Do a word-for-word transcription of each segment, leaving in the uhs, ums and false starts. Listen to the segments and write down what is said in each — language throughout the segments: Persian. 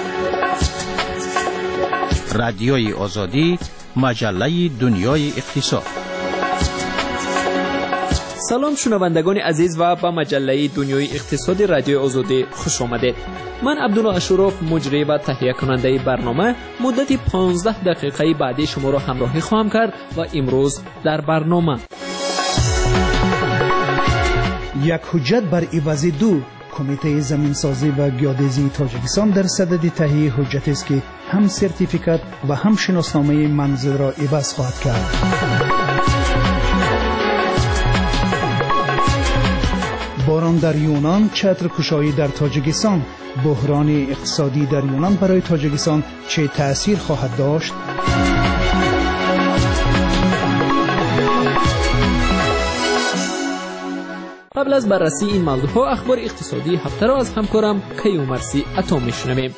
رادیوی آزادی، مجله دنیای اقتصاد. سلام شنوندگان عزیز و به مجله دنیای اقتصادی رادیو آزادی خوش آمدید. من عبدالله اشرف مجری و تهیه کننده برنامه مدت پانزده دقیقه بعدی شما را همراهی خواهم کرد و امروز در برنامه یک حجت بر عوض دو. کمیته زمینسازی و گیاهدزی تاجیکستان در صدد تهیه حجتی است که هم سرتیفیکات و هم شناسنامه منزل را عوض خواهد کرد. باران در یونان، چتر کشایی در تاجیکستان. بحران اقتصادی در یونان برای تاجیکستان چه تأثیر خواهد داشت؟ قبل از بررسی این موضوعها اخبار اقتصادی هفته را از همکارم کیومرثی عطا میشنویم.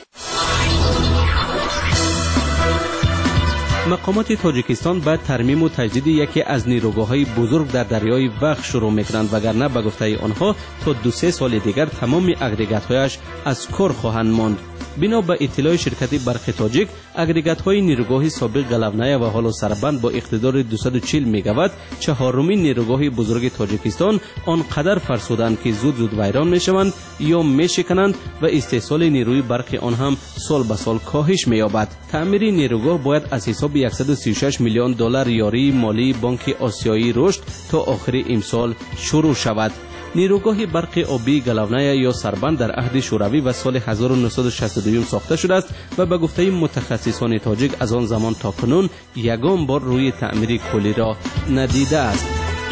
مقامات تاجیکستان بعد ترمیم و تجدید یکی از نیروگاه‌های بزرگ در دریای وخ شروع می‌کنند، وگرنه به گفته آنها تا دو سه سال دیگر تمام اگریگات‌هایش از کار خواهند ماند. بنا به اطلاع شرکت برق تاجیک، اگریگات‌های نیروگاه سابق گلونایه و حالا سربند با اقتدار دویست و چهل مگاوات چهارمین نیروگاه بزرگ تاجیکستان آنقدر فرسودند که زود زود ویران میشوند یا میشکنند و استحصال نیروی برق آن هم سال به سال کاهش مییابد. تعمیر نیروگاه باید از حساب صد و سی و شش میلیون دلار یاری مالی بانک آسیایی رشد تا آخر امسال شروع شود. نیروگاه برق آبی گلونایه یا سربند در عهد شوروی و سال هزار و نهصد و شصت و دو ساخته شده است و به گفته متخصصان تاجیک از آن زمان تا کنون یگان بار روی تعمیر کلی را ندیده است.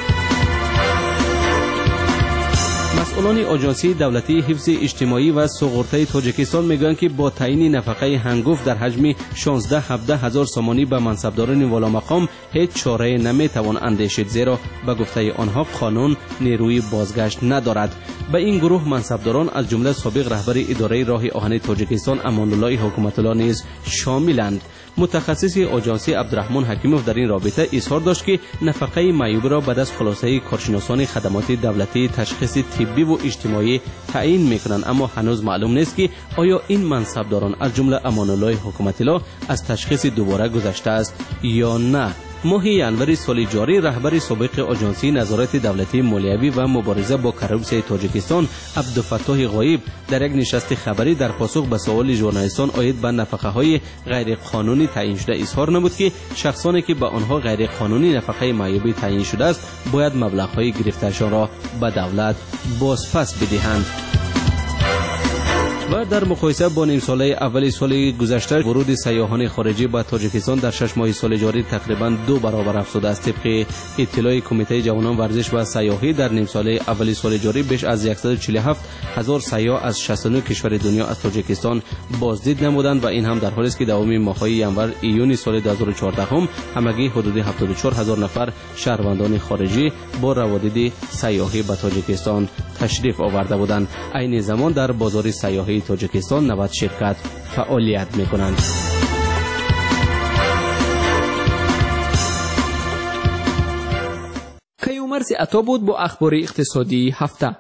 مسئولان آژانسی دولتی حفظ اجتماعی و سغورته تاجیکستان میگویند که با تعیین نفقه هنگفت در حجم شانزده هفده هزار سامانی به منصبداران والا مقام هیچ چاره نمیتوان اندیشید، زیرا به گفته آنها قانون نیروی بازگشت ندارد. به این گروه منصبداران از جمله سابق رهبر اداره راه آهن تاجیکستان امان الله حکومت الله نیز شاملند. متخصص آژانسی عبدالرحمن حکیموف در این رابطه اظهار داشت که نفقه معیوب را بعد از خلاصه کارشناسان خدمات دولتی تشخیص طبی و اجتماعی تعیین میکنند، اما هنوز معلوم نیست که آیا این منصبداران از جمله امان الله حکومت الله از تشخیص دوباره گذشته است یا نه. ماه ینور سال جاری رهبر سابق آژانسی نظارت دولتی مالیوی و مبارزه با کروپسیون تاجیکستان عبدالفتاح غایب در یک نشست خبری در پاسخ به سوال ژورنالیستان عاید به نفقه های غیر قانونی تعیین شده اظهار نمود که شخصانی که به آنها غیر قانونی نفقه معیوبی تعیین شده است باید مبلغ های گرفتهشان را به دولت بازپس بدهند. و در مقایسه با نیم ساله اول سال گذشته ورود سیاحان خارجی به تاجیکستان در شش ماه سال جاری تقریبا دو برابر افزوده است. طبق اطلاع کمیته جوانان ورزش و سیاحی در نیم ساله اول سال جاری بیش از صد و چهل و هفت هزار سیاح از شصت و نه کشور دنیا از تاجیکستان بازدید نمودند و این هم در حالی است که دوام ماه‌های ینور ایون سال دو هزار و چهارده هم همگی حدود هفتاد و چهار هزار نفر شهروندان خارجی با روادید سیاحی به تاجیکستان تشریف آورده بودند. عین زمان در بازار سیاحی تاجیکستان نود شرکت فعالیت می‌کنند. کیومرثی عطا بود با اخبار اقتصادی هفته.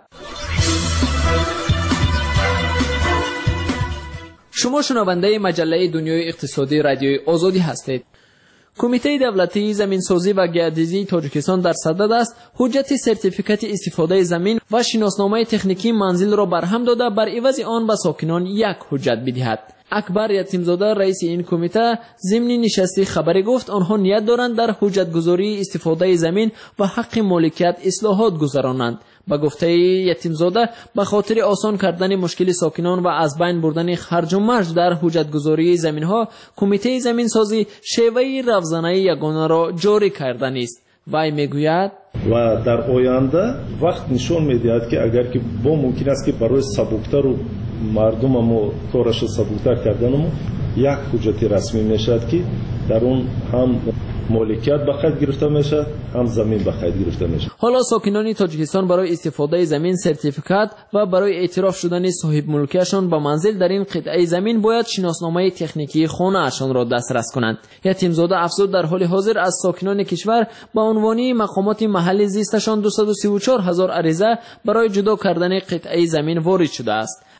شما شنونده مجله دنیای اقتصادی رادیوی آزادی هستید. کمیته دولتی زمینسازی و گیاهدزی تاجیکستان در صدد است حجت سرتیفیکات استفاده زمین و شناسنامه تکنیکی منزل را برهم داده بر عوض آن به ساکنان یک حجت بدهد. اکبر یتیمزاده رئیس این کمیته ضمن نشستی خبری گفت آنها نیت دارند در حجت گذاری استفاده زمین و حق مالکیت اصلاحات گذرانند. با گفته یتیمزاده به خاطر آسان کردن مشکل ساکنان و از بین بردن خرج و مرج در حجت گذاری زمین ها کمیته زمین سازی شیوه روزانه یگانه را جاری کردن است. وی میگوید و در آینده وقت نشون میدهد که اگر که با ممکن است که برای سبکتر و مردم ما کارش سبکتر کردن یک حجت رسمی میشد که در اون هم مالکیت به خرید گرفته میشه هم زمین به خرید گرفته میشه. حالا ساکنان تاجیکستان برای استفاده زمین سرتیفیکات و برای اعتراف شدن صاحب ملکیشان به منزل در این قطعه زمین باید شناسنامه تکنیکی خانه اشان را دسترس کنند. یتیمزاده افزود در حال حاضر از ساکنان کشور با عنوان مقامات محلی زیستشان دویست و سی و چهار هزار عریضه برای جدا کردن قطعه زمین وارد شده است.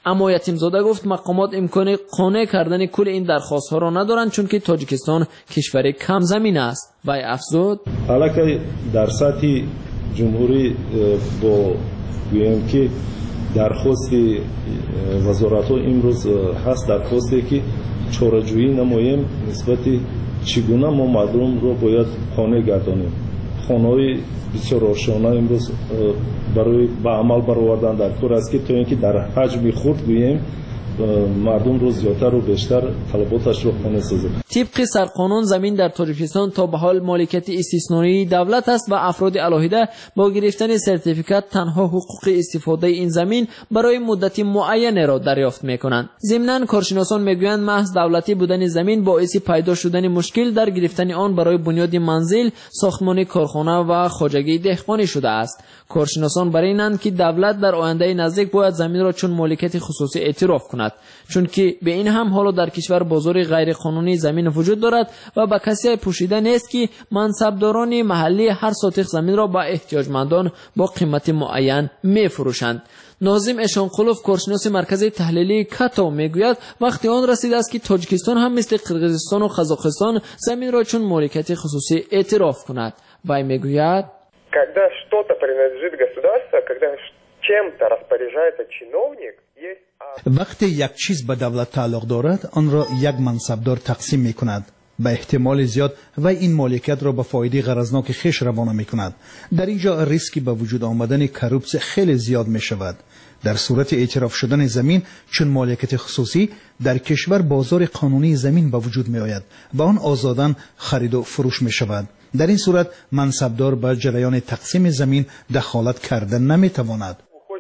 اما یتیمزاده گفت مقامات امکان قانع کردن کل این درخواست ها را ندارند چون که تاجیکستان کشور کم زمین است. و افزود حالا در سطح جمهوری با گویم که درخواست وزارت ها امروز هست، درخواستی که چاره‌جویی نماییم نسبت چگونه ما مردم رو باید قانع گردانیم. خانه‌های بسیار روشنه امروز برای به عمل برآوردن در کار است که تا اینکه در حجم خرد گوییم مردم رو زیادتر و بیشتر طلباتش رو خانه سازه. طبق سرقانون زمین در تاجیکستان تا به حال مالکیت استثنایی دولت است و افراد علاهده با گرفتن سرتیفیکات تنها حقوق استفاده این زمین برای مدتی معین را دریافت می‌کنند. ضمناً کارشناسان میگویند محض دولتی بودن زمین باعث پیدا شدن مشکل در گرفتن آن برای بنیاد منزل، ساختمان کارخانه و خواجگی دهقانی شده است. کارشناسان برای اینند که دولت در آینده نزدیک باید زمین را چون مالکیت خصوصی اعتراف کند، چون که به این هم حالا در کشور بازار غیر قانونی زمین وجود دارد و به کسی پوشیده نیست که منصبداران محلی هر ساتق زمین را به احتیاجمندان با قیمت معین می‌فروشند. ناظم اشانقلوف کارشناس مرکز تحلیلی کاتو میگوید وقتی آن رسیده است که تاجیکستان هم مثل قرقیزستان و قزاقستان زمین را چون مالکیت خصوصی اعتراف کند. و میگوید когда что-то принадлежит государству, когда чем-то распоряжается чиновник, есть وقتی یک چیز به دولت تعلق دارد آن را یک منصبدار تقسیم می کند. به احتمال زیاد و این مالکیت را به فایده غرضناک خیش روانه می کند. در اینجا ریسکی به وجود آمدن کروپس خیلی زیاد می شود. در صورت اعتراف شدن زمین چون مالکیت خصوصی در کشور بازار قانونی زمین به وجود می آید و آن آزاداً خرید و فروش می شود. در این صورت منصبدار به جریان تقسیم زمین دخالت کردن نمی تواند.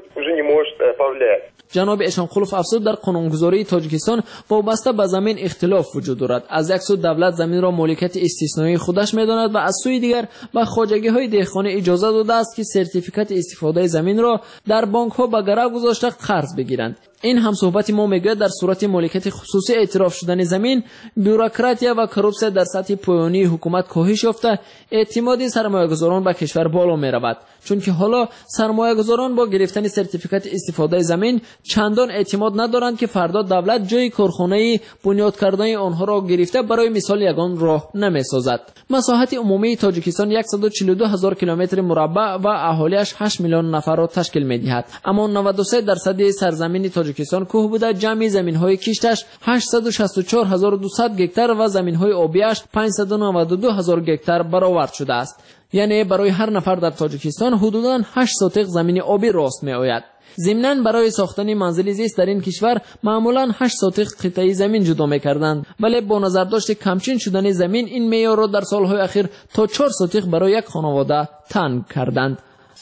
جناب اشانقلوف افزود در قانونگذاری تاجیکستان وابسته به زمین اختلاف وجود دارد. از یک سو دولت زمین را مالکیت استثنایی خودش می‌داند و از سوی دیگر به خواجگی‌های دهقانی اجازه داده است که سرتیفیکات استفاده زمین را در بانک‌ها به گرو گذاشته قرض بگیرند. این هم صحبت ما میگوید در صورت مالکیت خصوصی اعتراف شدن زمین بیوروکراتیا و کروپسیا در سطح پایانی حکومت کاهش یافته، اعتماد سرمایه‌گذاران به کشور بالا می‌رود، چون که حالا سرمایه‌گذاران با گرفتن سرتیفیکات استفاده زمین چندان اعتماد ندارند که فردا دولت جای کارخانه بنیاد کردن آنها را گرفته برای مثال یگان راه نمی‌سازد. مساحت عمومی تاجیکستان صد و چهل و دو هزار کیلومتر مربع و اهالیش هشت میلیون نفر را تشکیل می‌دهد، اما نود و سه درصد سرزمین تاجیکستان کوه بوده. جمعی زمین‌های کشتش هشتصد و شصت و چهار هزار و دویست گکتار و زمین‌های آبیش پانصد و نود و دو هزار گکتار برآورد شده است. یعنی برای هر نفر در تاجیکستان حدوداً هشت ساتق زمین آبی راست می‌آید. ضمناً برای ساختن منزل زیست در این کشور معمولاً هشت ساتق قطعه زمین جدا می‌کردند، ولی با نظر داشت کمچین شدن زمین این معیار را در سال‌های اخیر تا چهار ساتق برای یک خانواده تنگ کردند.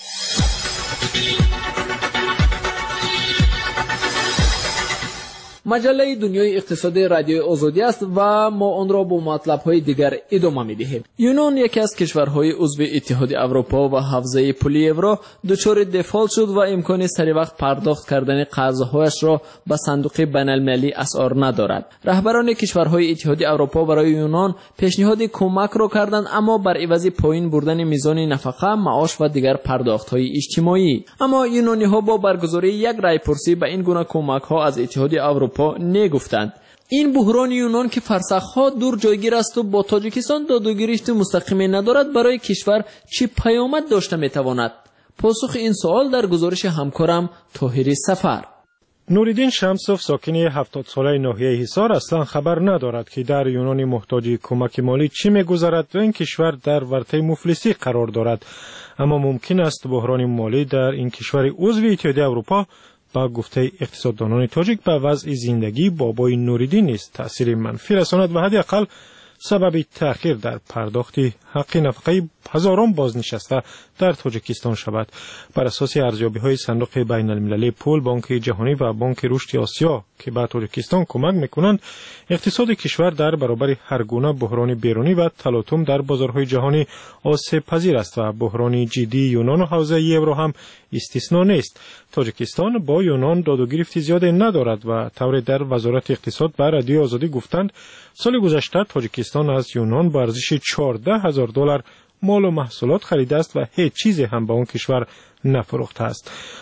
مجله دنیای اقتصادی رادیوی آزادی است و ما آن را با مطلب‌های دیگر ادامه می‌دهیم. یونان یکی از کشورهای عضو اتحاد اروپا و حوزه پولی یورو دچار دفالت شد و امکان سری وقت پرداخت کردن قرض‌هایش را به صندوق بین‌المللی اسعار ندارد. رهبران کشورهای اتحاد اروپا برای یونان پیشنهاد کمک را کردند، اما بر عوض پایین بردن میزان نفقه، معاش و دیگر پرداخت‌های اجتماعی. اما یونانی‌ها با برگزاری یک رای‌پرسی به این گونه کمک‌ها از اتحاد اروپا نگفتند. این بحران یونان که فرسخ‌ها دور جایگیر است و با تاجیکستان دادوگیری مستقیمی ندارد برای کشور چه پیامد داشته میتواند؟ پاسخ این سوال در گزارش همکارم طاهری سفر. نوریدین شمسوف ساکن هفتاد ساله ناحیه حصار اصلا خبر ندارد که در یونان محتاج کمک مالی چی میگذرد و این کشور در ورطه مفلسی قرار دارد. اما ممکن است بحران مالی در این کشور عضو اتحاد اروپا با گفته اقتصاددانان تاجیک به وضع زندگی بابای نوریدین است تأثیر منفی رساند و حداقل سبب تأخیر در پرداخت حق نفقه هزاران بازنشسته در تاجیکستان شود. بر اساس ارزیابی‌های صندوق بین‌المللی پول، بانک جهانی و بانک رشد آسیا که به تاجیکستان کمک می‌کنند، اقتصاد کشور در برابر هر گونه بحران بیرونی و تلاطم در بازارهای جهانی آسیب پذیر است و بحران جدی یونان و حوزه یورو هم استثنا نیست. تاجیکستان با یونان دادوگیری زیادی ندارد و طور در وزارت اقتصاد بر رادیو آزادی گفتند سال گذشته تاجیکستان از یونان با ارزش چهارده هزار دلار مال و محصولات خریده است و هیچ چیزی هم به اون کشور نفروخته است.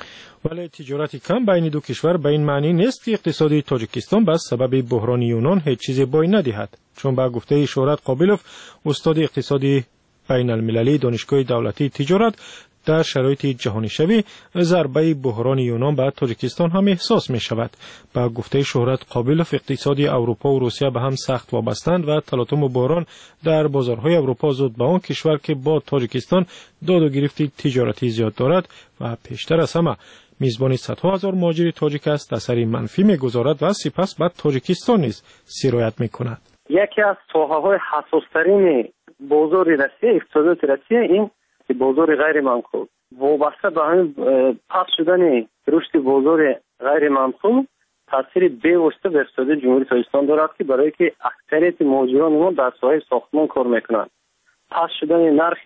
ولی تجارت کم بین دو کشور به این معنی نیست که اقتصادی تاجیکستان بس سبب بحران یونان هیچ چیزی بای ندهد، چون با گفته شهرت قابلوف استاد اقتصادی بین المللی دانشگاه دولتی تجارت در شرایط جهانی شوی ضربه بحران یونان به تاجیکستان هم احساس می شود. با گفته شهرت قابلوف اقتصادی اروپا و روسیه به هم سخت وابستند و تلاطم بحران در بازارهای اروپا زود به آن کشور که با تاجیکستان داد و گرفت تجارتی زیاد دارد و پیشتر از همه میزبانی صدها هزار مهاجر تاجیک است اثری منفی میگذارد و سپس بعد تاجیکستان نیز سرایت میکند. یکی از ساحه‌های حساس‌ترین بازار روسیه اقتصادات روسیه این بازار غیر منقول وابسته به همین پخش شدن رشد بازار غیر منقول تاثیر بی‌واسطه به اقتصاد جمهوری تاجیکستان دارد که برای که اکثریت مهاجران ما در ساحه ساختمان کار میکنند. پخش شدن نرخ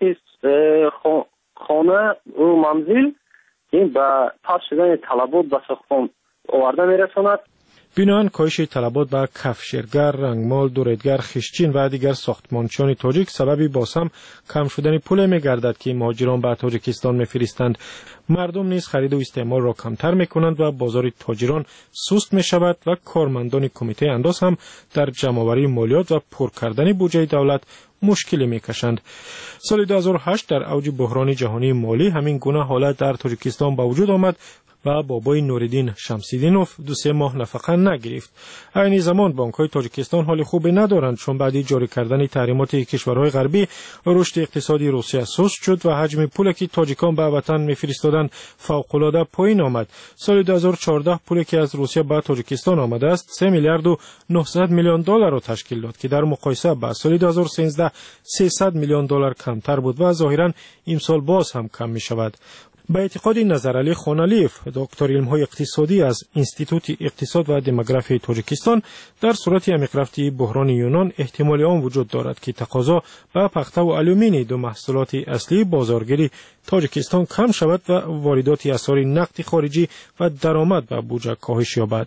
خانه و منزل این به پخش شدن طلبات به ساختمان آورده میرساند. بنابراین کاهش طلبات به کفشرگر، رنگمال، دوریدگر، خشچین و دیگر ساختمانچیان تاجیک سببی باز هم کم شدن پول می‌گردد که مهاجران به تاجیکستان می‌فرستند. مردم نیز خرید و استعمال را کمتر می‌کنند و بازار تاجران سست می‌شود و کارمندان کمیته انداز هم در جمع‌آوری مالیات و پر کردن بودجه دولت مشکلی می‌کشند. سال دو هزار و هشت در اوج بحران جهانی مالی همین گونه حالت در تاجیکستان به وجود آمد و بابای نوریدین شمسیدینوف دو سه ماه نفقه نگرفت. عین زمان بانک‌های تاجیکستان حال خوبی ندارند، چون بعد جاری کردن تحریمات کشورهای غربی رشد اقتصادی روسیه سست شد و حجم پولی که تاجیکان به وطن می‌فرستادند فوق‌العاده پایین آمد. سال دو هزار و چهارده پولی که از روسیه به تاجیکستان آمده است سه میلیارد و نهصد میلیون دلار را تشکیل داد که در مقایسه با سال دو هزار و سیزده سیصد میلیون دلار کمتر بود و ظاهراً امسال باز هم کم می‌شود. به اعتقاد نظرعلی خانالیف، دکتر علم‌های اقتصادی از انستیتوت اقتصاد و دموگرافی تاجیکستان، در صورت عمیق‌رفتی بحران یونان احتمال آن وجود دارد که تقاضا به پخته و آلومینی دو محصولات اصلی بازارگیری تاجیکستان کم شود و واردات اسعار نقد خارجی و درآمد به بودجه کاهش یابد.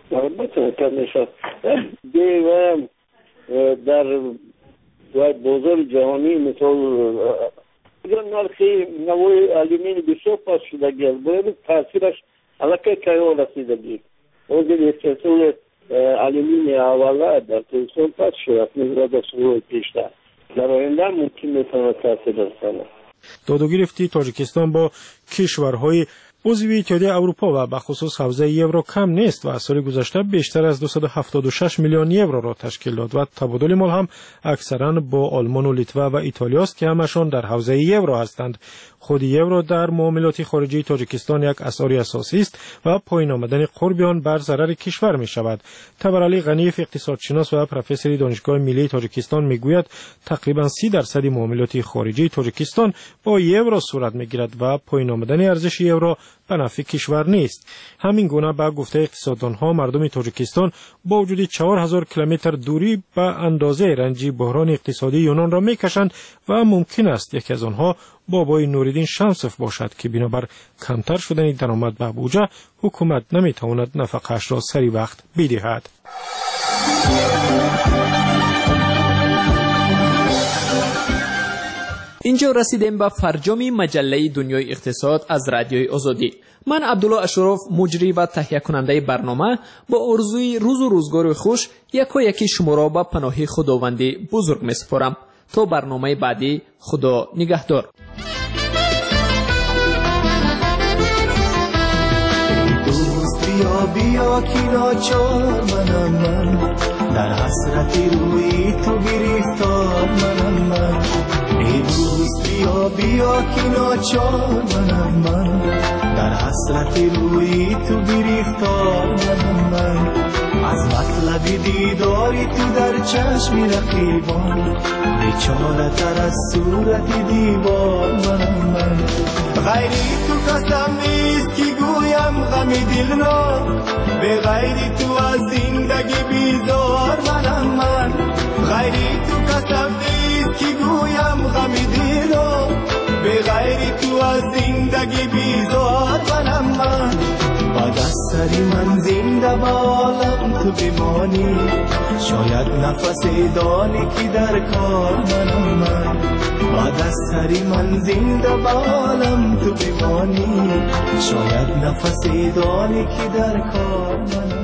در بازار جهانی مثل اگر نرخی نوع آلومینی بسیار پاس شدگی است، باید تاثیرش علاقه کهیو رسیدگی. اون دید استحصال آلومینی اولا در تاثیران پاس شد، نظر در سروع پیشتر. در آینده ممکن میتونه تاثیر رسانه. داد و گرفتی تاجیکستان با کشورهای عضو اتحادیه اروپا و به خصوص حوزه یورو کم نیست و سال گذشته بیشتر از دویست و هفتاد و شش میلیون یورو را تشکیل داد و تبادل مال هم اکثرا با آلمان و لیتوا و ایتالیا است که همشان در حوزه یورو هستند. خود یورو در معاملات خارجی تاجیکستان یک اسعار اساسی است و پایین آمدن قرب آن بر ضرر کشور می شود. تبرعلی غنیف اقتصادشناس و پروفسور دانشگاه ملی تاجیکستان می گوید تقریبا سی درصد معاملات خارجی تاجیکستان با یورو صورت می گیرد و پایین آمدن ارزش یورو به نفع کشور نیست. همین گونه به گفته اقتصاددانها مردم تاجیکستان با وجود چهار هزار کیلومتر دوری به اندازه رنج بحران اقتصادی یونان را میکشند و ممکن است یکی از آنها بابای نوریدین شمسوف باشد که بنابر کمتر شدن درآمد به بودجه حکومت نمیتواند نفقه‌اش را سری وقت بدهد. اینجا رسیدیم به فرجام مجله دنیای اقتصاد از رادیوی آزادی. من عبدالله اشرف مجری و تهیه کننده برنامه با آرزوی روز و روزگار خوش یکا یکی شما را به پناه خداوندی بزرگ میسپارم. تا برنامه بعدی، خدا نگهدار. دوست بیا بیا کی ناچار منم من، در حسرتی روی تو گرفتار منم من. ای دوست بیا بیا کی ناچار منم من، در حسرتی روی تو گرفتار منم من. از مطلب دیداری تو در چشم رقیبان، بیچاره تر از صورت دیوار منم من. غیری تو قسم نیست که گویم غم دل را، به غیری تو از زندگی بیزار منم من. غیری تو قسم نیست که گویم غم دل را، به غیری تو از زندگی بیزار منم من. بعد از سری من زنده بالم تو بمانی، شاید نفس دانی که در کار منم من، بعد از سری من زنده بالم تو بمانی، شاید نفس دانی که در کار منم.